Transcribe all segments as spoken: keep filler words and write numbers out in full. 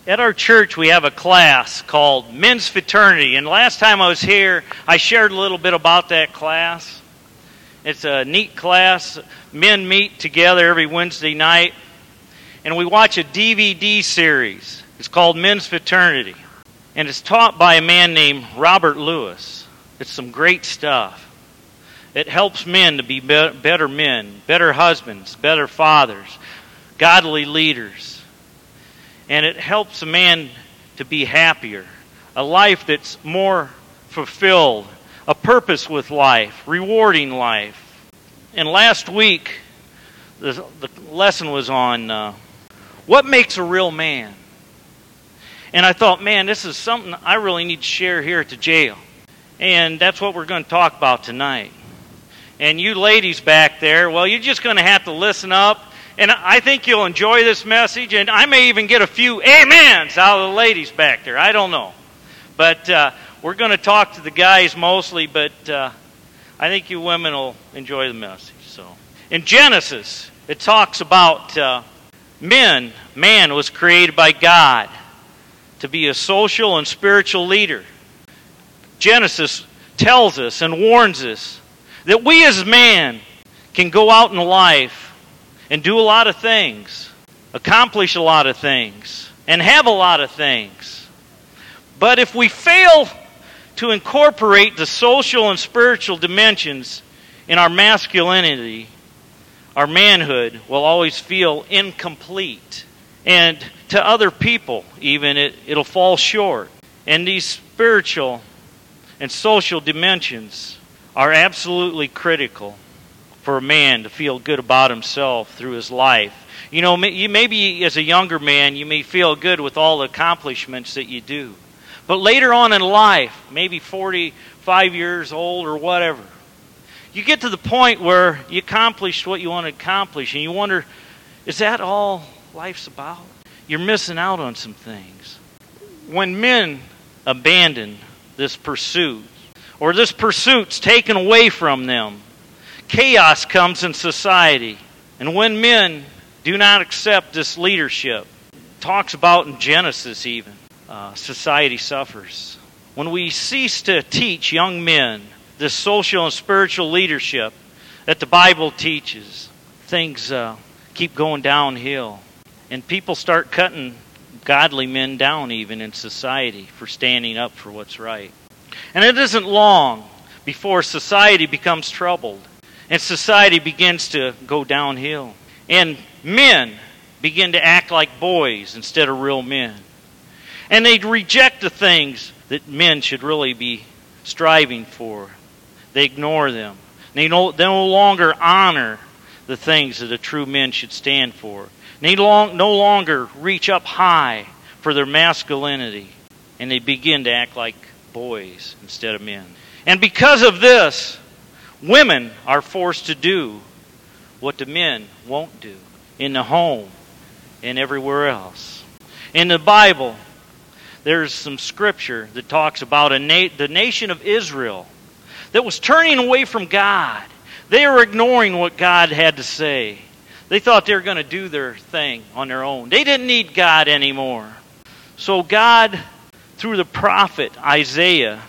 At our church, we have a class called Men's Fraternity. And last time I was here, I shared a little bit about that class. It's a neat class. Men meet together every Wednesday night, and we watch a D V D series. It's called Men's Fraternity. And it's taught by a man named Robert Lewis. It's some great stuff. It helps men to be better men, better husbands, better fathers, godly leaders. And it helps a man to be happier, a life that's more fulfilled, a purpose with life, rewarding life. And last week, the, the lesson was on uh, what makes a real man. And I thought, man, this is something I really need to share here at the jail. And that's what we're going to talk about tonight. And you ladies back there, well, you're just going to have to listen up. And I think you'll enjoy this message. And I may even get a few amens out of the ladies back there. I don't know. But uh, we're going to talk to the guys mostly. But uh, I think you women will enjoy the message. So, in Genesis, it talks about uh, men. Man was created by God to be a social and spiritual leader. Genesis tells us and warns us that we as man can go out in life and do a lot of things, accomplish a lot of things, and have a lot of things. But if we fail to incorporate the social and spiritual dimensions in our masculinity, our manhood will always feel incomplete. And to other people, even, it, it'll fall short. And these spiritual and social dimensions are absolutely critical for a man to feel good about himself through his life. You know, you maybe as a younger man, you may feel good with all the accomplishments that you do. But later on in life, maybe forty-five years old or whatever, you get to the point where you accomplished what you want to accomplish, and you wonder, is that all life's about? You're missing out on some things. When men abandon this pursuit, or this pursuit's taken away from them, chaos comes in society. And when men do not accept this leadership, it talks about in Genesis even, uh, society suffers. When we cease to teach young men this social and spiritual leadership that the Bible teaches, things uh, keep going downhill. And people start cutting godly men down even in society for standing up for what's right. And it isn't long before society becomes troubled and society begins to go downhill. And men begin to act like boys instead of real men. And they reject the things that men should really be striving for. They ignore them. They no, they no longer honor the things that a true men should stand for. They long, no longer reach up high for their masculinity. And they begin to act like boys instead of men. And because of this, women are forced to do what the men won't do in the home and everywhere else. In the Bible, there's some scripture that talks about a na- the nation of Israel that was turning away from God. They were ignoring what God had to say. They thought they were going to do their thing on their own. They didn't need God anymore. So God, through the prophet Isaiah,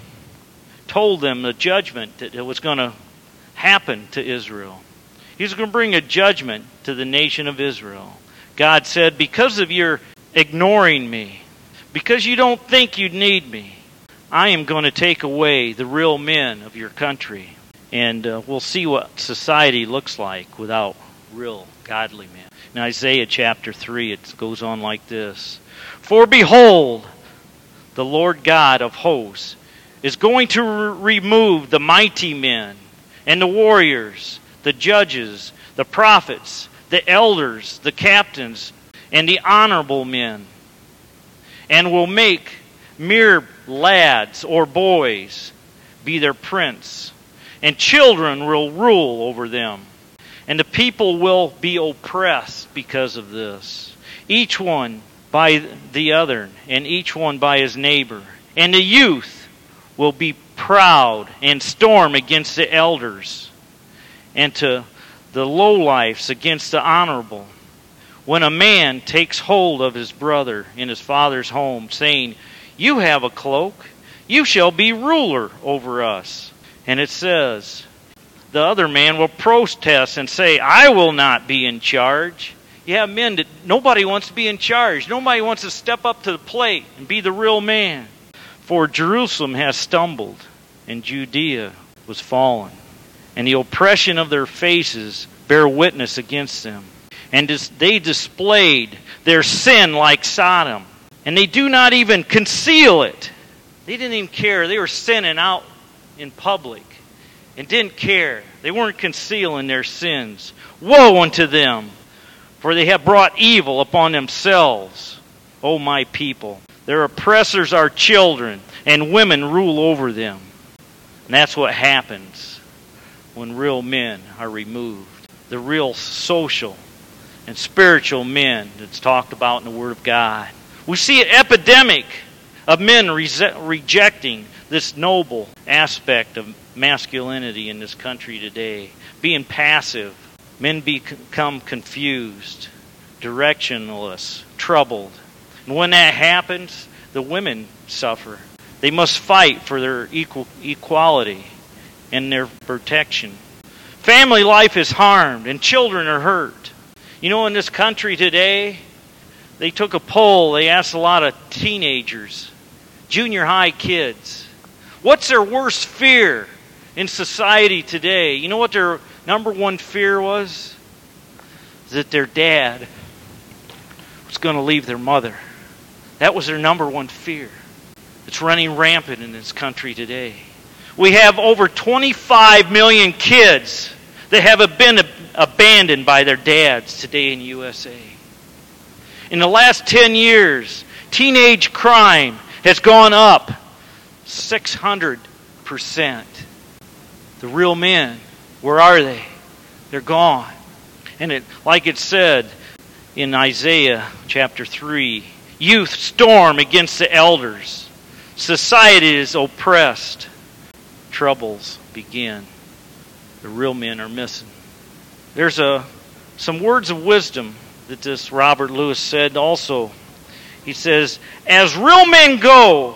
told them the judgment that was going to happen to Israel. He was going to bring a judgment to the nation of Israel. God said, because of your ignoring me, because you don't think you need me, I am going to take away the real men of your country. And uh, we'll see what society looks like without real godly men. In Isaiah chapter three, it goes on like this. For behold, the Lord God of hosts is going to re- remove the mighty men and the warriors, the judges, the prophets, the elders, the captains, and the honorable men, and will make mere lads or boys be their prince, and children will rule over them. And the people will be oppressed because of this, each one by the other, and each one by his neighbor. And the youth will be proud and storm against the elders, and to the lowlifes against the honorable. when a man takes hold of his brother in his father's home, saying, "You have a cloak, you shall be ruler over us." And it says, the other man will protest and say, "I will not be in charge." You have men that nobody wants to be in charge. Nobody wants to step up to the plate and be the real man. For Jerusalem has stumbled, and Judea was fallen, and the oppression of their faces bear witness against them. And they displayed their sin like Sodom, and they do not even conceal it. They didn't even care. They were sinning out in public and didn't care. They weren't concealing their sins. Woe unto them, for they have brought evil upon themselves, O my people. Their oppressors are children, and women rule over them. And that's what happens when real men are removed. The real social and spiritual men that's talked about in the Word of God. We see an epidemic of men rese- rejecting this noble aspect of masculinity in this country today. Being passive. Men become confused, directionless, troubled. And when that happens, the women suffer. They must fight for their equal equality and their protection. Family life is harmed and children are hurt. You know, in this country today, they took a poll. They asked a lot of teenagers, junior high kids, what's their worst fear in society today? You know what their number one fear was? That their dad was going to leave their mother. That was their number one fear. It's running rampant in this country today. We have over twenty-five million kids that have been abandoned by their dads today in the U S A. In the last ten years, teenage crime has gone up six hundred percent. The real men, where are they? They're gone. And it, like it said in Isaiah chapter three, youth storm against the elders. Society is oppressed. Troubles begin. The real men are missing. There's a some words of wisdom that this Robert Lewis said also. He says, as real men go,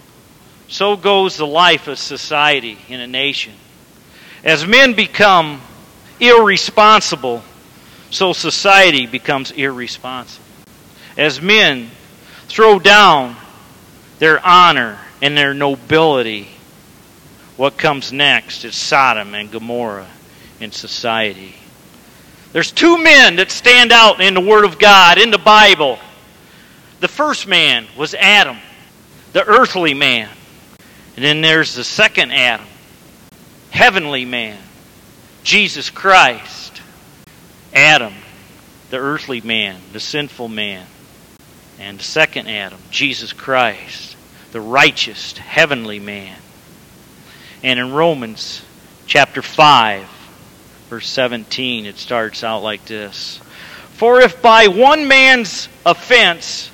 so goes the life of society in a nation. As men become irresponsible, so society becomes irresponsible. As men throw down their honor and their nobility, what comes next is Sodom and Gomorrah in society. There's two men that stand out in the Word of God, in the Bible. The first man was Adam, the earthly man. And then there's the second Adam, heavenly man, Jesus Christ. Adam, the earthly man, the sinful man. And the second Adam, Jesus Christ, the righteous, heavenly man. And in Romans chapter five, verse seventeen, it starts out like this. For if by one man's offense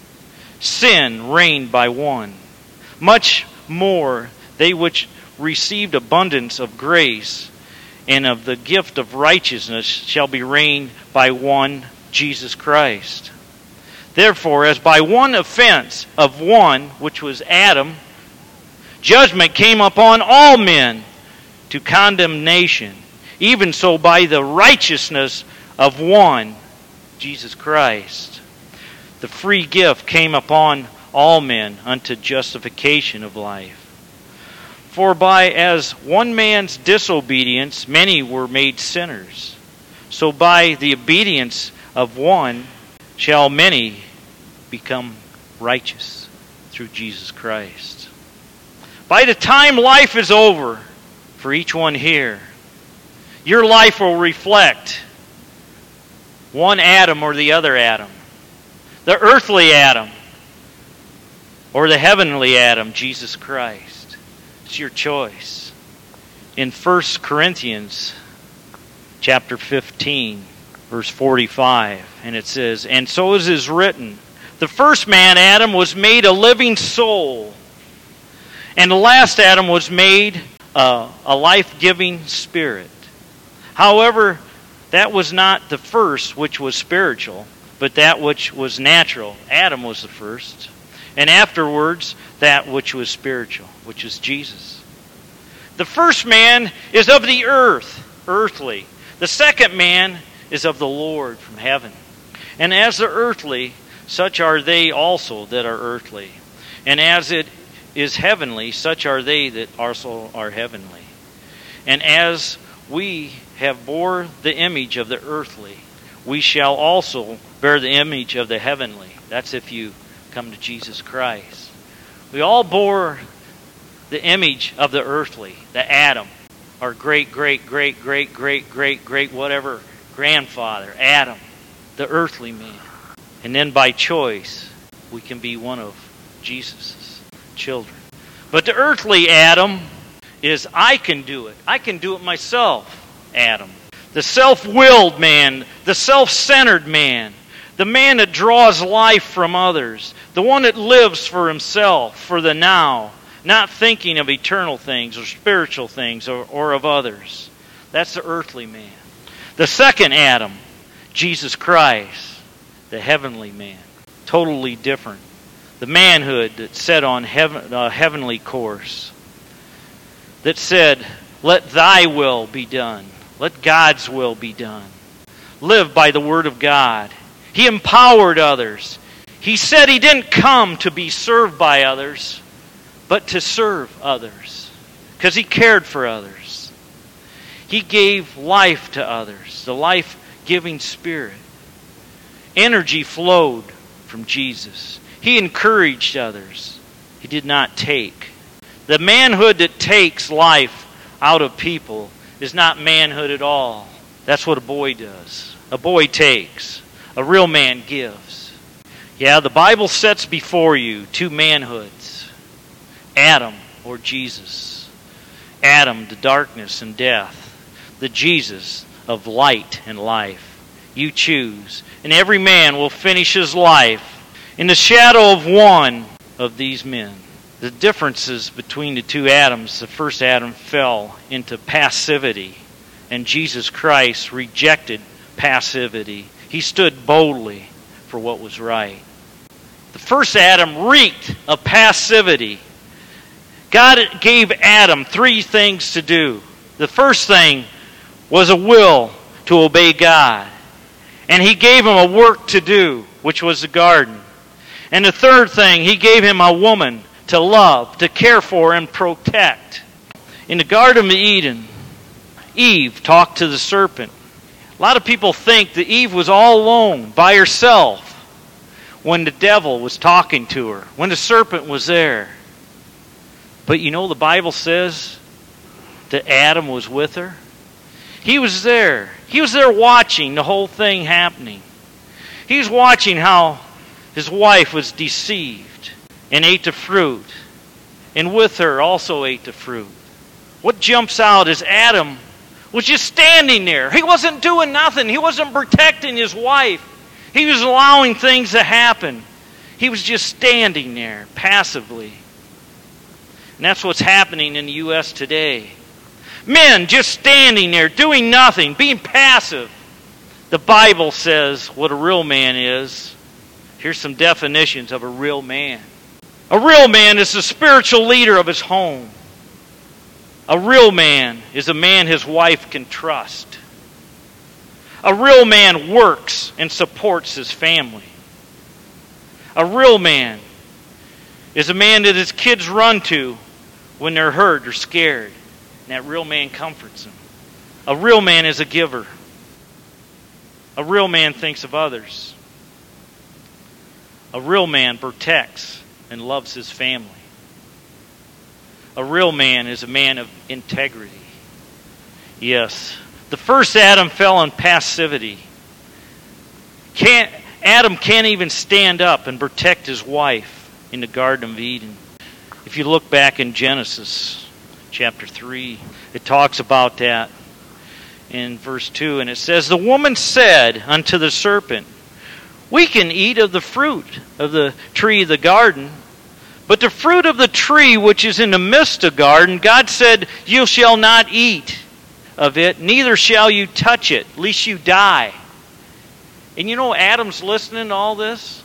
sin reigned by one, much more they which received abundance of grace and of the gift of righteousness shall be reigned by one, Jesus Christ. Therefore, as by one offense of one, which was Adam, judgment came upon all men to condemnation, even so by the righteousness of one, Jesus Christ, the free gift came upon all men unto justification of life. For by as one man's disobedience many were made sinners, so by the obedience of one shall many become righteous through Jesus Christ. By the time life is over for each one here, your life will reflect one Adam or the other Adam. The earthly Adam or the heavenly Adam, Jesus Christ. It's your choice. In First Corinthians chapter fifteen, verse forty-five, and it says, and so as is written, the first man, Adam, was made a living soul, and the last Adam was made a, a life-giving spirit. However, that was not the first which was spiritual, but that which was natural. Adam was the first. And afterwards, that which was spiritual, which is Jesus. The first man is of the earth, earthly. The second man is of the Lord from heaven. And as the earthly, such are they also that are earthly. And as it is heavenly, such are they that also are heavenly. And as we have bore the image of the earthly, we shall also bear the image of the heavenly. That's if you come to Jesus Christ. We all bore the image of the earthly, the Adam, our great, great, great, great, great, great, great, whatever grandfather, Adam, the earthly man. And then by choice, we can be one of Jesus' children. But the earthly Adam is, I can do it. I can do it myself, Adam. The self-willed man, the self-centered man, the man that draws life from others, the one that lives for himself, for the now, not thinking of eternal things or spiritual things or, or of others. That's the earthly man. The second Adam, Jesus Christ, the heavenly man, totally different. The manhood that set on heaven, a heavenly course, that said, let thy will be done. Let God's will be done. Live by the word of God. He empowered others. He said he didn't come to be served by others, but to serve others, because he cared for others. He gave life to others, the life-giving Spirit. Energy flowed from Jesus. He encouraged others. He did not take. The manhood that takes life out of people is not manhood at all. That's what a boy does. A boy takes. A real man gives. Yeah, the Bible sets before you two manhoods. Adam or Jesus. Adam, the darkness and death. The Jesus of light and life. You choose. And every man will finish his life in the shadow of one of these men. The differences between the two Adams, the first Adam fell into passivity, and Jesus Christ rejected passivity. He stood boldly for what was right. The first Adam reeked of passivity. God gave Adam three things to do. The first thing was a will to obey God. And he gave him a work to do, which was the garden. And the third thing, he gave him a woman to love, to care for, and protect. In the Garden of Eden, Eve talked to the serpent. A lot of people think that Eve was all alone, by herself, when the devil was talking to her, when the serpent was there. But you know the Bible says that Adam was with her? He was there. He was there watching the whole thing happening. He was watching how his wife was deceived and ate the fruit, and with her also ate the fruit. What jumps out is Adam was just standing there. He wasn't doing nothing. He wasn't protecting his wife. He was allowing things to happen. He was just standing there passively. And that's what's happening in the U S today. Men just standing there, doing nothing, being passive. The Bible says what a real man is. Here's some definitions of a real man. A real man is the spiritual leader of his home. A real man is a man his wife can trust. A real man works and supports his family. A real man is a man that his kids run to when they're hurt or scared. And that real man comforts them. A real man is a giver. A real man thinks of others. A real man protects and loves his family. A real man is a man of integrity. Yes, the first Adam fell in passivity. Can't, Adam can't even stand up and protect his wife in the Garden of Eden. If you look back in Genesis chapter three, it talks about that in verse two, and it says, "The woman said unto the serpent, We can eat of the fruit of the tree of the garden, but the fruit of the tree which is in the midst of the garden, God said, You shall not eat of it, neither shall you touch it, lest you die. And you know Adam's listening to all this?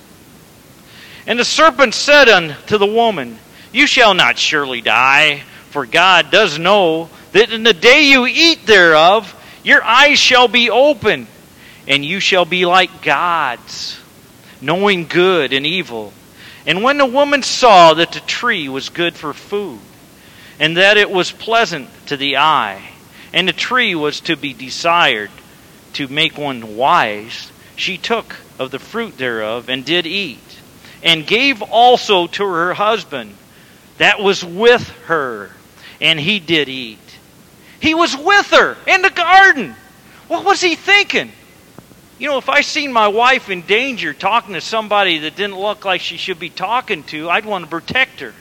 And the serpent said unto the woman, You shall not surely die, for God does know that in the day you eat thereof, your eyes shall be opened, and you shall be like gods, knowing good and evil. And when the woman saw that the tree was good for food, and that it was pleasant to the eye, and the tree was to be desired to make one wise, she took of the fruit thereof, and did eat, and gave also to her husband that was with her, and he did eat. He was with her in the garden. What was he thinking? You know, if I seen my wife in danger talking to somebody that didn't look like she should be talking to, I'd want to protect her.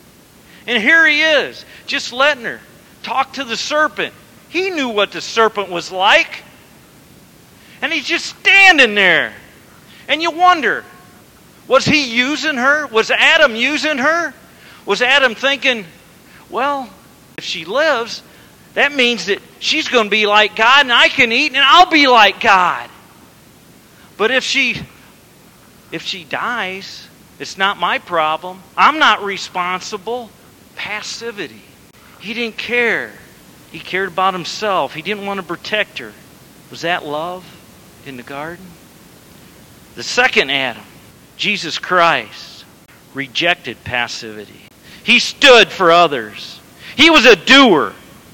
And here he is, just letting her talk to the serpent. He knew what the serpent was like. And he's just standing there. And you wonder, was he using her? Was Adam using her? Was Adam thinking, well, if she lives, that means that she's going to be like God and I can eat and I'll be like God. But if she if she dies, it's not my problem. I'm not responsible. Passivity. He didn't care. He cared about himself. He didn't want to protect her. Was that love in the garden? The second Adam, Jesus Christ, rejected passivity. He stood for others. He was a doer.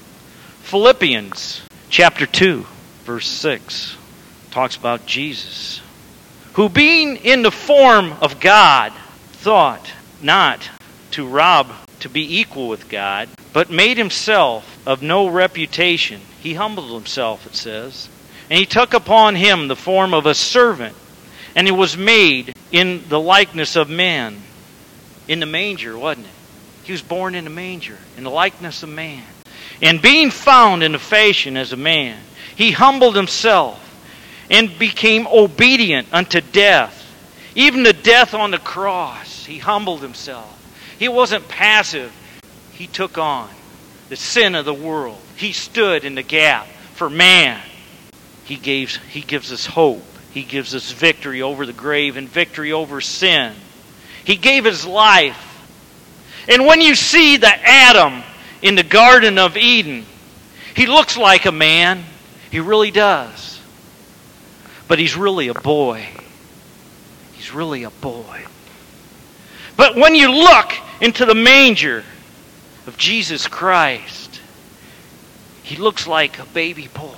Philippians chapter two, verse six talks about Jesus, who being in the form of God, thought not to rob, to be equal with God, but made himself of no reputation. He humbled himself, it says. And he took upon him the form of a servant, and he was made in the likeness of men. In the manger, wasn't it? He was born in a manger, in the likeness of man. And being found in the fashion as a man, he humbled himself and became obedient unto death, even the death on the cross. He humbled himself. He wasn't passive. He took on the sin of the world. He stood in the gap for man. He gives, he gives us hope. He gives us victory over the grave and victory over sin. He gave his life. And when you see the Adam in the Garden of Eden, he looks like a man. He really does. But he's really a boy. He's really a boy. But when you look into the manger of Jesus Christ, he looks like a baby boy.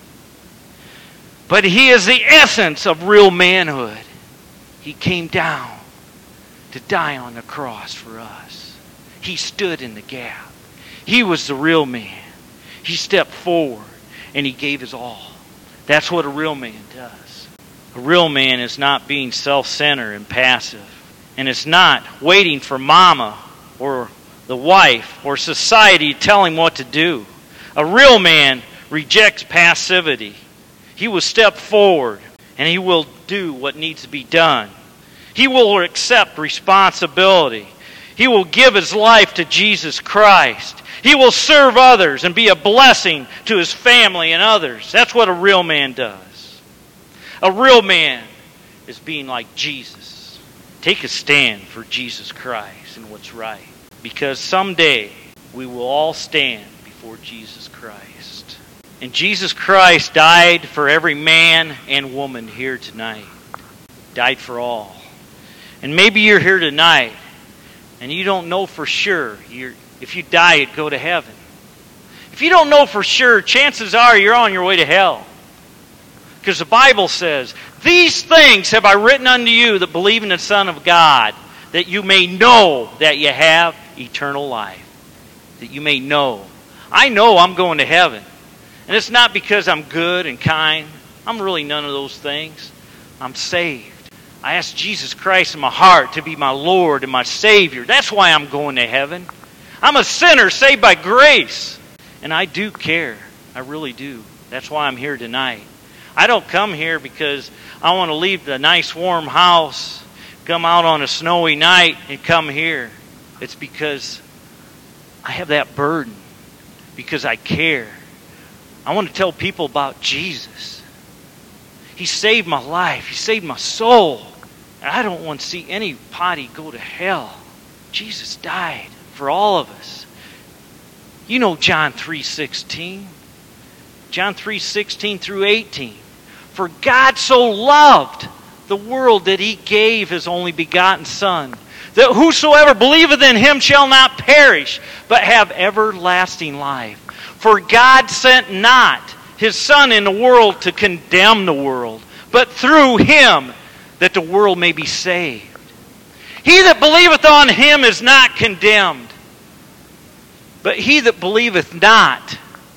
But he is the essence of real manhood. He came down to die on the cross for us. He stood in the gap. He was the real man. He stepped forward and he gave his all. That's what a real man does. A real man is not being self-centered and passive. And it's not waiting for mama or the wife or society to tell him what to do. A real man rejects passivity. He will step forward and he will do what needs to be done. He will accept responsibility. He will give his life to Jesus Christ. He will serve others and be a blessing to his family and others. That's what a real man does. A real man is being like Jesus. Take a stand for Jesus Christ and what's right. Because someday we will all stand before Jesus Christ. And Jesus Christ died for every man and woman here tonight. Died for all. And maybe you're here tonight and you don't know for sure you're, if you die, you'd go to heaven. If you don't know for sure, chances are you're on your way to hell. Because the Bible says, these things have I written unto you that believe in the Son of God, that you may know that you have eternal life. That you may know. I know I'm going to heaven. And it's not because I'm good and kind. I'm really none of those things. I'm saved. I asked Jesus Christ in my heart to be my Lord and my Savior. That's why I'm going to heaven. I'm a sinner saved by grace. And I do care. I really do. That's why I'm here tonight. I don't come here because I want to leave the nice warm house, come out on a snowy night and come here. It's because I have that burden. Because I care. I want to tell people about Jesus. He saved my life. He saved my soul. And I don't want to see anybody go to hell. Jesus died for all of us. You know John three sixteen. John three sixteen through eighteen. For God so loved the world that He gave His only begotten Son, that whosoever believeth in Him shall not perish, but have everlasting life. For God sent not His Son in the world to condemn the world, but through Him that the world may be saved. He that believeth on Him is not condemned, but he that believeth not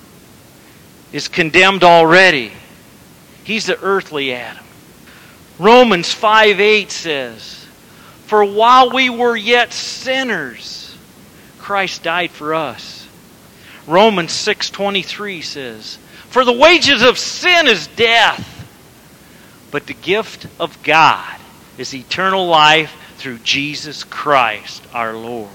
is condemned already. He's the earthly Adam. Romans five eight says, for while we were yet sinners, Christ died for us. Romans six twenty-three says, for the wages of sin is death, but the gift of God is eternal life through Jesus Christ our Lord.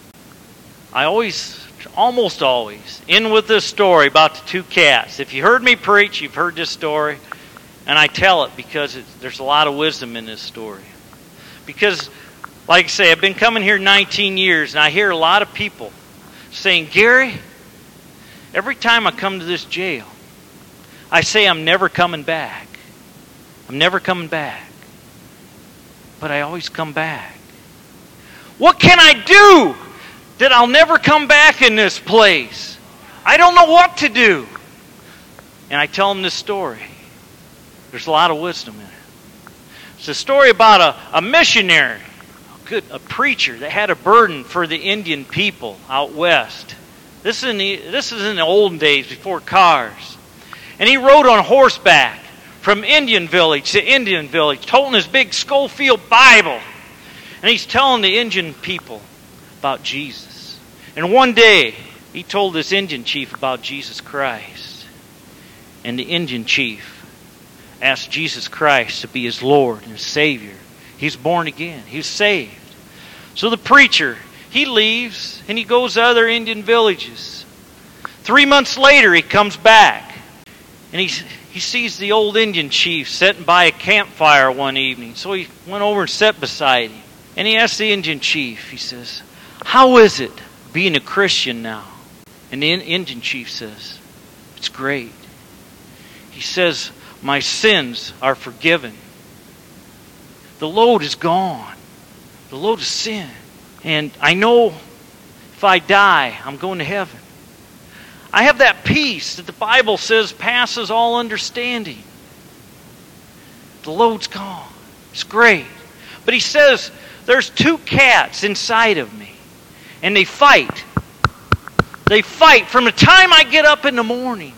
I always, almost always, end with this story about the two cats. If you heard me preach, you've heard this story. And I tell it because it's, there's a lot of wisdom in this story. Because, like I say, I've been coming here nineteen years, and I hear a lot of people saying, Gary, every time I come to this jail, I say I'm never coming back. I'm never coming back. But I always come back. What can I do that I'll never come back in this place? I don't know what to do. And I tell them this story. There's a lot of wisdom in it. It's a story about a, a missionary, a, good, a preacher that had a burden for the Indian people out west. This is in the, this is in the olden days before cars. And he rode on horseback from Indian village to Indian village, holding his big Schofield Bible. And he's telling the Indian people about Jesus. And one day, he told this Indian chief about Jesus Christ. And the Indian chief asked Jesus Christ to be his Lord and Savior. He's born again. He's saved. So the preacher, he leaves and he goes to other Indian villages. Three months later, he comes back. And he's He sees the old Indian chief sitting by a campfire one evening. So he went over and sat beside him. And he asked the Indian chief, he says, how is it being a Christian now? And the Indian chief says, it's great. He says, my sins are forgiven. The load is gone. The load of sin. And I know if I die, I'm going to heaven. I have that peace that the Bible says passes all understanding. The load's gone. It's great. But he says, there's two cats inside of me. And they fight. They fight from the time I get up in the morning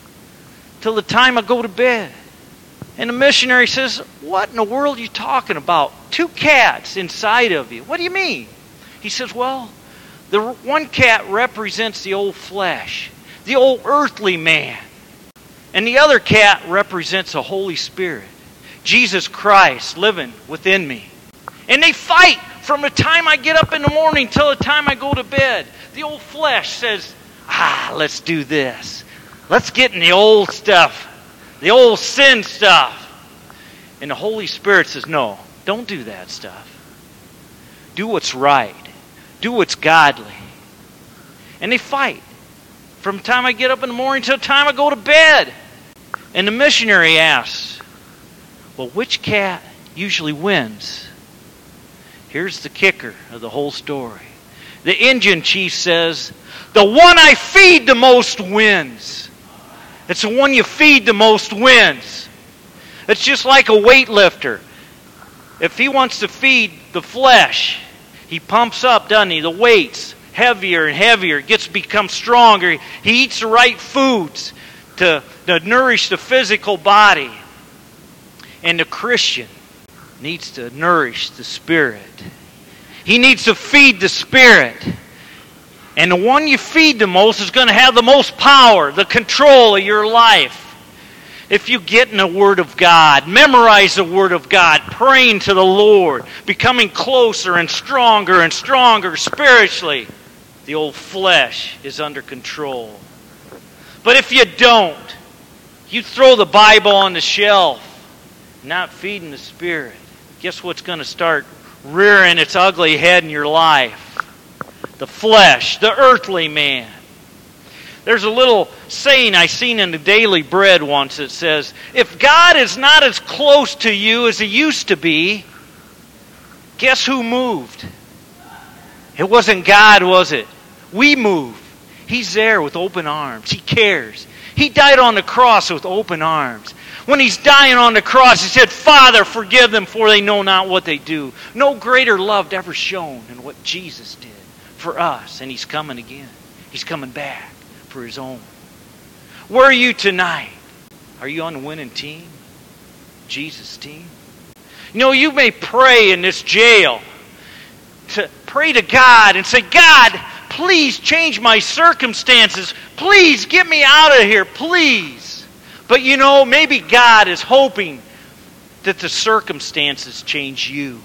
till the time I go to bed. And the missionary says, what in the world are you talking about? Two cats inside of you. What do you mean? He says, well, the one cat represents the old flesh, the old earthly man. And the other cat represents the Holy Spirit, Jesus Christ living within me. And they fight from the time I get up in the morning till the time I go to bed. The old flesh says, ah, let's do this. Let's get in the old stuff, the old sin stuff. And the Holy Spirit says, no, don't do that stuff. Do what's right. Do what's godly. And they fight from the time I get up in the morning till the time I go to bed. And the missionary asks, well, which cat usually wins? Here's the kicker of the whole story. The Indian chief says, the one I feed the most wins. It's the one you feed the most wins. It's just like a weightlifter. If he wants to feed the flesh, he pumps up, doesn't he? The weights, heavier and heavier, gets to become stronger. He eats the right foods to, to nourish the physical body. And the Christian needs to nourish the spirit. He needs to feed the spirit. And the one you feed the most is going to have the most power, the control of your life. If you get in the Word of God, memorize the Word of God, praying to the Lord, becoming closer and stronger and stronger spiritually, the old flesh is under control. But if you don't, you throw the Bible on the shelf, not feeding the Spirit, guess what's going to start rearing its ugly head in your life? The flesh, the earthly man. There's a little saying I seen in the Daily Bread once that says, if God is not as close to you as He used to be, guess who moved? It wasn't God, was it? We moved. He's there with open arms. He cares. He died on the cross with open arms. When He's dying on the cross, He said, Father, forgive them, for they know not what they do. No greater love ever shown than what Jesus did for us. And He's coming again. He's coming back for His own. Where are you tonight? Are you on the winning team? Jesus' team? You know, you may pray in this jail. To pray to God and say, God, please change my circumstances. Please get me out of here, please. But you know, maybe God is hoping that the circumstances change you.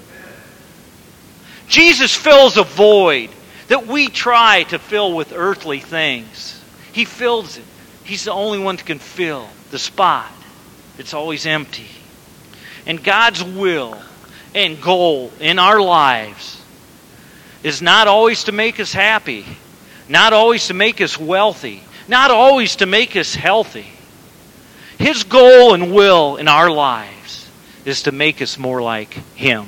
Jesus fills a void that we try to fill with earthly things. He fills it. He's the only one that can fill the spot. It's always empty. And God's will and goal in our lives is not always to make us happy, not always to make us wealthy, not always to make us healthy. His goal and will in our lives is to make us more like Him.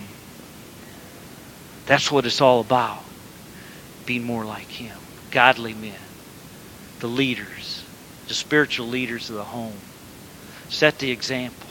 That's what it's all about. Being more like Him. Godly men. The leaders. The spiritual leaders of the home. Set the example.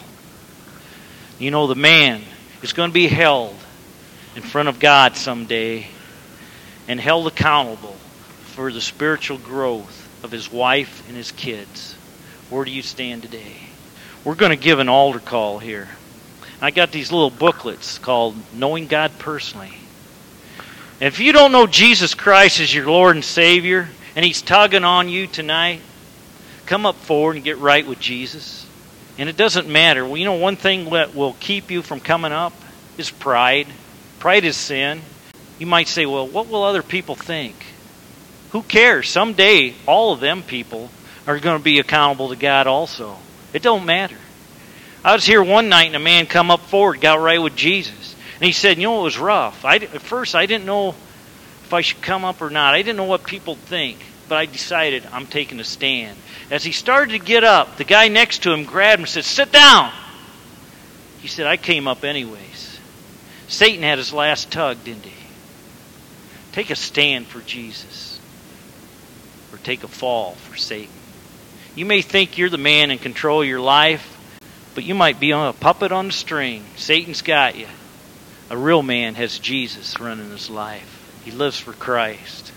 You know, the man is going to be held in front of God someday and held accountable for the spiritual growth of his wife and his kids. Where do you stand today? We're going to give an altar call here. I got these little booklets called Knowing God Personally. And if you don't know Jesus Christ as your Lord and Savior, and He's tugging on you tonight, come up forward and get right with Jesus. And it doesn't matter. Well, you know, one thing that will keep you from coming up is pride. Pride is sin. You might say, well, what will other people think? Who cares? Someday, all of them people are going to be accountable to God also. It don't matter. I was here one night and a man come up forward, got right with Jesus. And he said, you know, it was rough. I, at first, I didn't know if I should come up or not. I didn't know what people think. But I decided I'm taking a stand. As he started to get up, the guy next to him grabbed him and said, sit down. He said, I came up anyways. Satan had his last tug, didn't he? Take a stand for Jesus. Or take a fall for Satan. You may think you're the man in control of your life, but you might be on a puppet on a string. Satan's got you. A real man has Jesus running his life. He lives for Christ.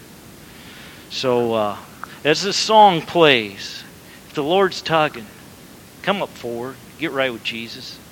So, uh, as this song plays, if the Lord's tugging, come up forward, get right with Jesus.